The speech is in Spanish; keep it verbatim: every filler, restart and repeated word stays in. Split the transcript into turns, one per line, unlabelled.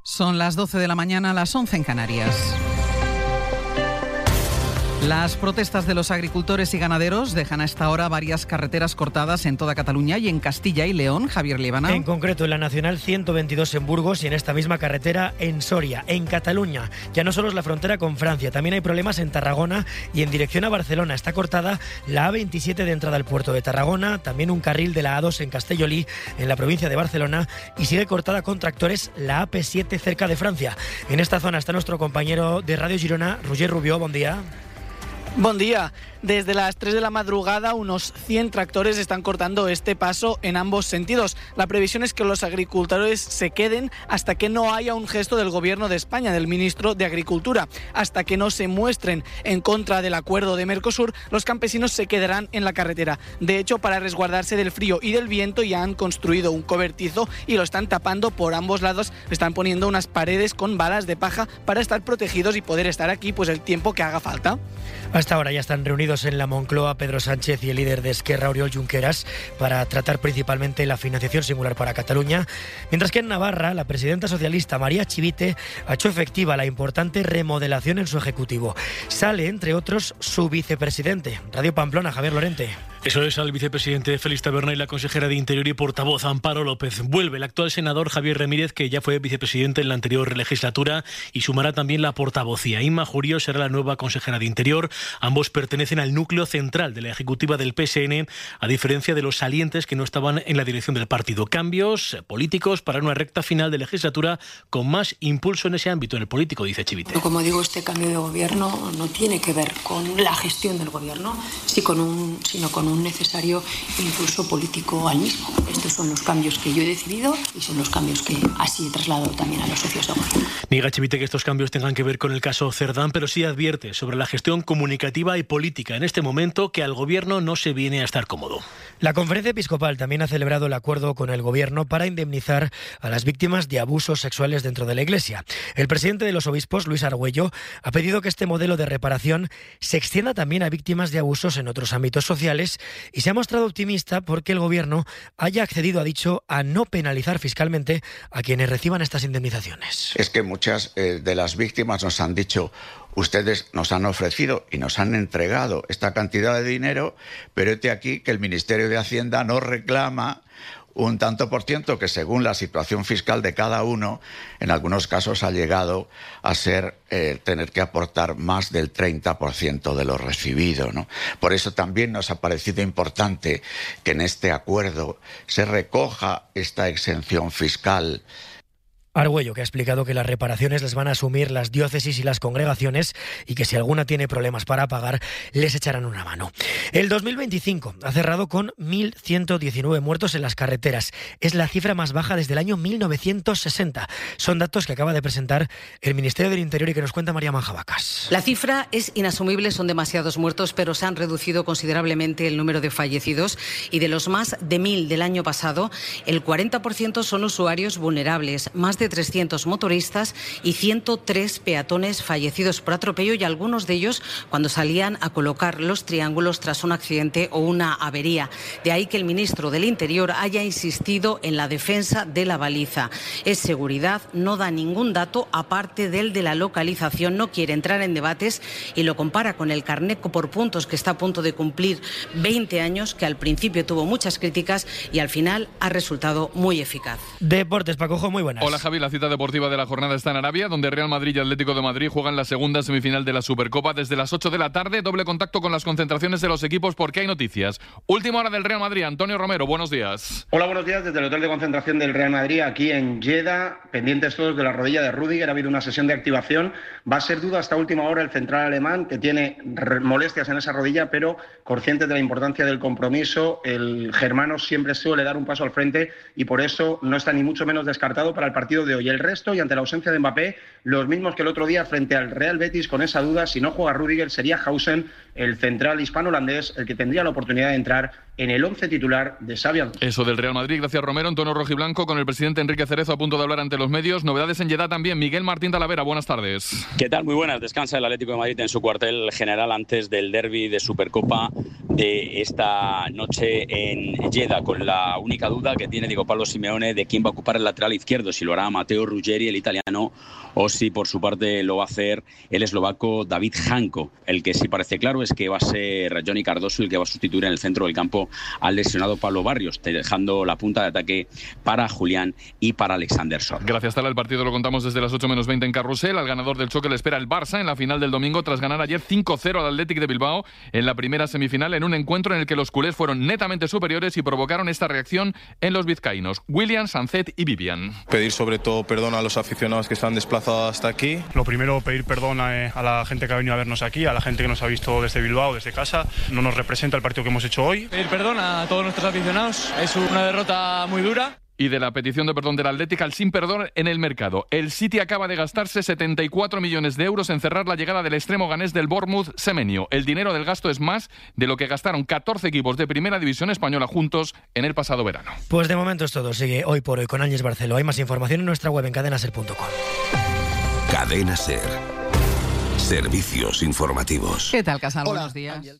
Son las doce de la mañana, las once en Canarias. Las protestas de los agricultores y ganaderos dejan a esta hora varias carreteras cortadas en toda Cataluña y en Castilla y León. Javier Líbana.
En concreto en la Nacional ciento veintidós en Burgos y en esta misma carretera en Soria, en Cataluña. Ya no solo es la frontera con Francia, también hay problemas en Tarragona y en dirección a Barcelona. Está cortada la A veintisiete de entrada al puerto de Tarragona, también un carril de la A dos en Castellolí, en la provincia de Barcelona, y sigue cortada con tractores la A P siete cerca de Francia. En esta zona está nuestro compañero de Radio Girona, Roger Rubió. Buen día.
Buen día. Desde las tres de la madrugada, unos cien tractores están cortando este paso en ambos sentidos. La previsión es que los agricultores se queden hasta que no haya un gesto del Gobierno de España, del ministro de Agricultura. Hasta que no se muestren en contra del acuerdo de Mercosur, los campesinos se quedarán en la carretera. De hecho, para resguardarse del frío y del viento, ya han construido un cobertizo y lo están tapando por ambos lados. Están poniendo unas paredes con balas de paja para estar protegidos y poder estar aquí pues el tiempo que haga falta.
Hasta ahora ya están reunidos en la Moncloa Pedro Sánchez y el líder de Esquerra, Oriol Junqueras, para tratar principalmente la financiación singular para Cataluña, mientras que en Navarra la presidenta socialista María Chivite ha hecho efectiva la importante remodelación en su ejecutivo. Sale, entre otros, su vicepresidente. Radio Pamplona, Javier Lorente.
Eso es, al vicepresidente Félix Taberna y la consejera de Interior y portavoz Amparo López. Vuelve el actual senador Javier Ramírez, que ya fue vicepresidente en la anterior legislatura, y sumará también la portavocía. Inma Jurío será la nueva consejera de Interior. Ambos pertenecen al núcleo central de la ejecutiva del P S N, a diferencia de los salientes que no estaban en la dirección del partido. Cambios políticos para una recta final de legislatura con más impulso en ese ámbito, en el político, dice Chivite.
Como digo, este cambio de gobierno no tiene que ver con la gestión del gobierno, sino con un, sino con un un necesario impulso político al mismo. Estos son los cambios que yo he decidido y son los cambios que así he trasladado también a los socios de gobierno.
Niega Chivite que estos cambios tengan que ver con el caso Cerdán, pero sí advierte sobre la gestión comunicativa y política en este momento, que al gobierno no se viene a estar cómodo.
La Conferencia Episcopal también ha celebrado el acuerdo con el gobierno para indemnizar a las víctimas de abusos sexuales dentro de la Iglesia. El presidente de los obispos, Luis Argüello, ha pedido que este modelo de reparación se extienda también a víctimas de abusos en otros ámbitos sociales, y se ha mostrado optimista porque el gobierno haya accedido, ha dicho, a no penalizar fiscalmente a quienes reciban estas indemnizaciones.
Es que muchas eh, de las víctimas nos han dicho: ustedes nos han ofrecido y nos han entregado esta cantidad de dinero, pero hete aquí que el Ministerio de Hacienda nos reclama un tanto por ciento que, según la situación fiscal de cada uno, en algunos casos ha llegado a ser eh, tener que aportar más del treinta por ciento de lo recibido, ¿no? Por eso también nos ha parecido importante que en este acuerdo se recoja esta exención fiscal.
Argüello, que ha explicado que las reparaciones las van a asumir las diócesis y las congregaciones y que si alguna tiene problemas para pagar, les echarán una mano. El dos mil veinticinco ha cerrado con mil ciento diecinueve muertos en las carreteras. Es la cifra más baja desde el año mil novecientos sesenta. Son datos que acaba de presentar el Ministerio del Interior y que nos cuenta María Manjabacas.
La cifra es inasumible, son demasiados muertos, pero se han reducido considerablemente el número de fallecidos, y de los más de mil del año pasado, el cuarenta por ciento son usuarios vulnerables, más de trescientos motoristas y ciento tres peatones fallecidos por atropello, y algunos de ellos cuando salían a colocar los triángulos tras un accidente o una avería. De ahí que el ministro del Interior haya insistido en la defensa de la baliza. Es seguridad, no da ningún dato aparte del de la localización, no quiere entrar en debates y lo compara con el carnet por puntos, que está a punto de cumplir veinte años, que al principio tuvo muchas críticas y al final ha resultado muy eficaz.
Deportes, Pacojo, muy buenas.
Hola, Javi. La cita deportiva de la jornada está en Arabia, donde Real Madrid y Atlético de Madrid juegan la segunda semifinal de la Supercopa desde las ocho de la tarde. Doble contacto con las concentraciones de los equipos porque hay noticias. Última hora del Real Madrid. Antonio Romero, buenos días.
Hola, buenos días desde el hotel de concentración del Real Madrid aquí en Jeddah. Pendientes todos de la rodilla de Rüdiger. Ha habido una sesión de activación. Va a ser duda hasta última hora el central alemán, que tiene molestias en esa rodilla, pero consciente de la importancia del compromiso. El germano siempre suele dar un paso al frente y por eso no está ni mucho menos descartado para el partido de hoy. El resto, y ante la ausencia de Mbappé, los mismos que el otro día frente al Real Betis, con esa duda: si no juega Rüdiger, sería Hausen, el central hispano-holandés, el que tendría la oportunidad de entrar en el once titular de Xabi Alonso.
Eso del Real Madrid, gracias Romero. En tono rojiblanco, con el presidente Enrique Cerezo a punto de hablar ante los medios. Novedades en Jeddah también. Miguel Martín Talavera, buenas tardes.
¿Qué tal? Muy buenas. Descansa el Atlético de Madrid en su cuartel general antes del derbi de Supercopa de esta noche en Jeddah, con la única duda que tiene Diego Pablo Simeone de quién va a ocupar el lateral izquierdo, si lo hará Matteo Ruggeri, el italiano, o si por su parte lo va a hacer el eslovaco David Janko. El que sí parece claro es que va a ser Johnny Cardoso el que va a sustituir en el centro del campo al lesionado Pablo Barrios, dejando la punta de ataque para Julián y para Alexander Sor.
Gracias, Tala. El partido lo contamos desde las ocho menos veinte en Carrusel. Al ganador del choque le espera el Barça en la final del domingo, tras ganar ayer cinco cero al Athletic de Bilbao en la primera semifinal, en un encuentro en el que los culés fueron netamente superiores y provocaron esta reacción en los vizcaínos: William, Sancet y Vivian.
Pedir sobre todo perdón a los aficionados que se han desplazado hasta aquí.
Lo primero, pedir perdón a, a la gente que ha venido a vernos aquí, a la gente que nos ha visto desde Bilbao, desde casa. No nos representa el partido que hemos hecho hoy.
Pedir perdón a todos nuestros aficionados. Es una derrota muy dura.
Y de la petición de perdón del Atlético al sin perdón en el mercado. El City acaba de gastarse setenta y cuatro millones de euros en cerrar la llegada del extremo ganés del Bournemouth, Semenyo. El dinero del gasto es más de lo que gastaron catorce equipos de Primera División Española juntos en el pasado verano.
Pues de momento es todo. Sigue Hoy por Hoy con Ángels Barceló. Hay más información en nuestra web en cadena ser punto com.
Cadena Ser. Servicios informativos.
¿Qué tal, Casal? Buenos días.